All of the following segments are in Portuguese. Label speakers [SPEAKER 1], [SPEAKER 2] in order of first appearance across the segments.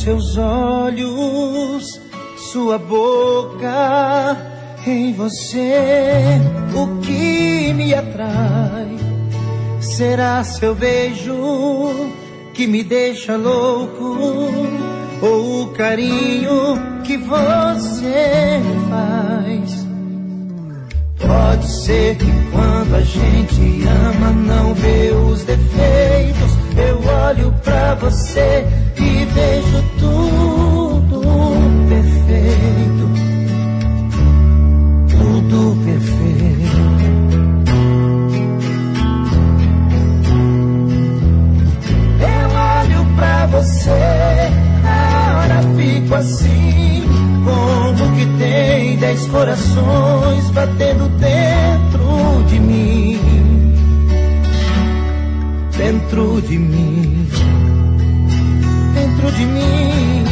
[SPEAKER 1] seus olhos, sua boca, em você o que me atrai. Será seu beijo que me deixa louco, ou o carinho que você faz? Pode ser que quando a gente ama não vê os defeitos. Eu olho pra você e vejo tudo perfeito, tudo perfeito. Eu olho pra você, na hora fico assim, como que tem 10 corações batendo dentro de mim, dentro de mim, dentro de mim.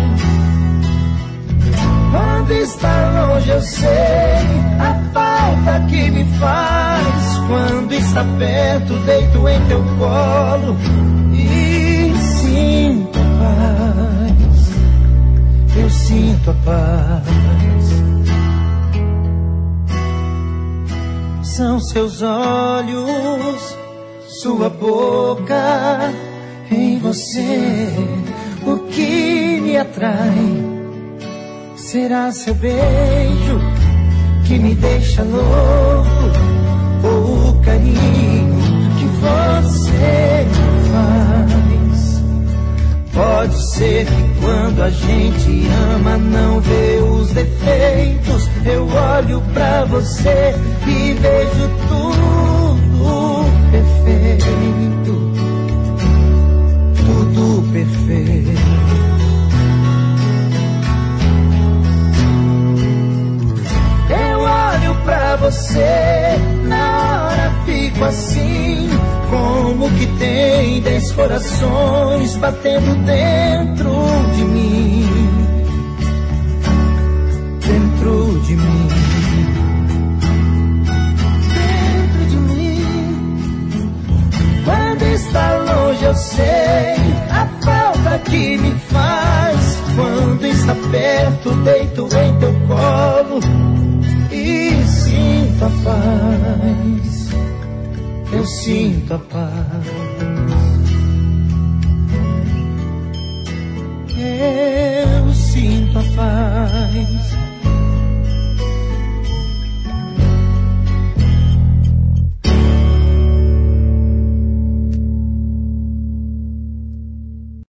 [SPEAKER 1] Quando está longe eu sei a falta que me faz. Quando está perto deito em teu colo e sinto a paz. Eu sinto a paz. São seus olhos, sua boca, em você o que me atrai. Será seu beijo que me deixa louco, ou o carinho que você faz? Pode ser que quando a gente ama não vê os defeitos. Eu olho pra você e vejo tudo perfeito, tudo perfeito. Eu olho pra você, na hora fico assim, como que tem 10 corações batendo dentro de mim, dentro de mim, dentro de mim. Quando está longe eu sei a falta que me faz. Quando está perto deito em teu colo e sinto a paz. Eu sinto a paz. Eu sinto a paz.